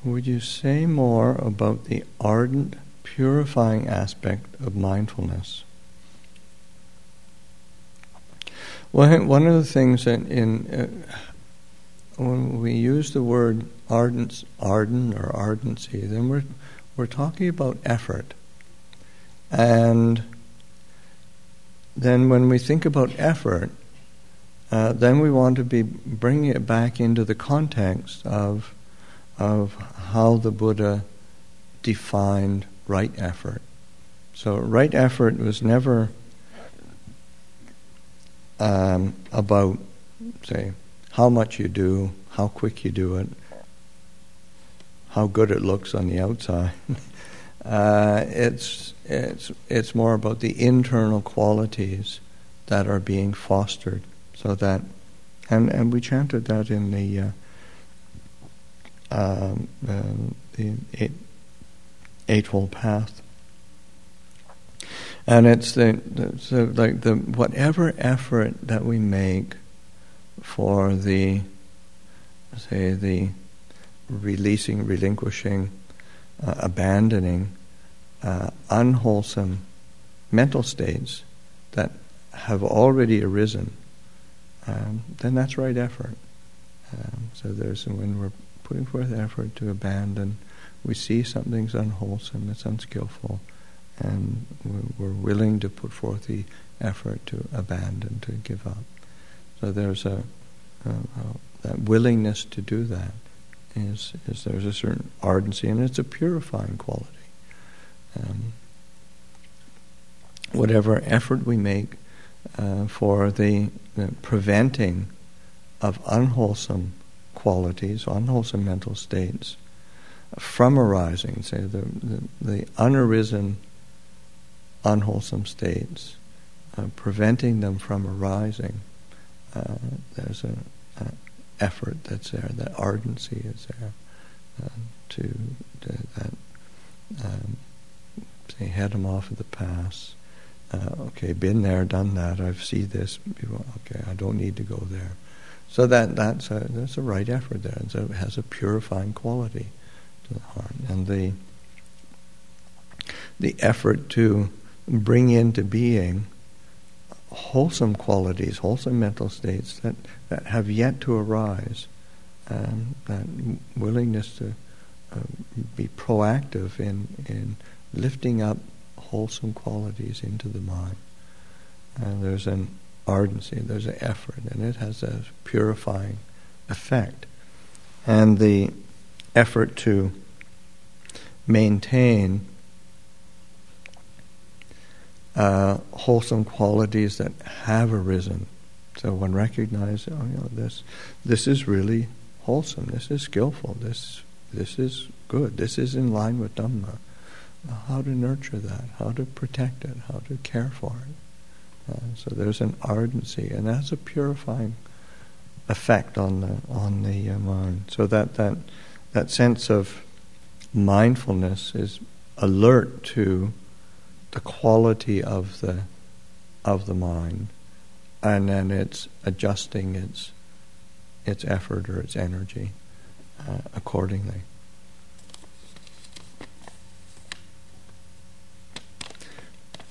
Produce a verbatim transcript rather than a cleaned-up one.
would you say more about the ardent, purifying aspect of mindfulness? Well, one of the things that in uh, when we use the word ardent, ardent or ardency, then we're we're talking about effort. And then when we think about effort, uh, then we want to be bringing it back into the context of of how the Buddha defined right effort. So right effort was never um, about, say, how much you do, how quick you do it, how good it looks on the outside. uh, it's it's it's more about the internal qualities that are being fostered, so that, and and we chanted that in the uh, um, um, the eight, Eightfold Path, and it's the, the so like the whatever effort that we make for the, say, the releasing, relinquishing, uh, abandoning uh, unwholesome mental states that have already arisen, um, then that's right effort. Um, so there's when we're putting forth effort to abandon, we see something's unwholesome, it's unskillful, and we're, we're willing to put forth the effort to abandon, to give up. So there's a, a, a that willingness to do that is is there's a certain ardency, and it's a purifying quality. Um, whatever effort we make uh, for the, the preventing of unwholesome qualities, unwholesome mental states from arising, say the the, the unarisen unwholesome states, uh, preventing them from arising. Uh, there's a, a effort that's there, that ardency is there uh, to, to that um, say head them off of the past. Uh, okay, been there, done that. I've seen this. Okay, I don't need to go there. So that that's a that's a right effort there. And so it has a purifying quality to the heart, and the the effort to bring into being wholesome qualities, wholesome mental states that, that have yet to arise, um, that willingness to uh, be proactive in, in lifting up wholesome qualities into the mind. And there's an ardency, there's an effort, and it has a purifying effect. And the effort to maintain Uh, wholesome qualities that have arisen. So one recognizes, oh, you know, this this is really wholesome. This is skillful. This this is good. This is in line with Dhamma. Uh, how to nurture that? How to protect it? How to care for it? Uh, so there's an ardency, and that's a purifying effect on the on the uh, mind. So that that that sense of mindfulness is alert to the quality of the of the mind, and then it's adjusting its its effort or its energy uh, accordingly.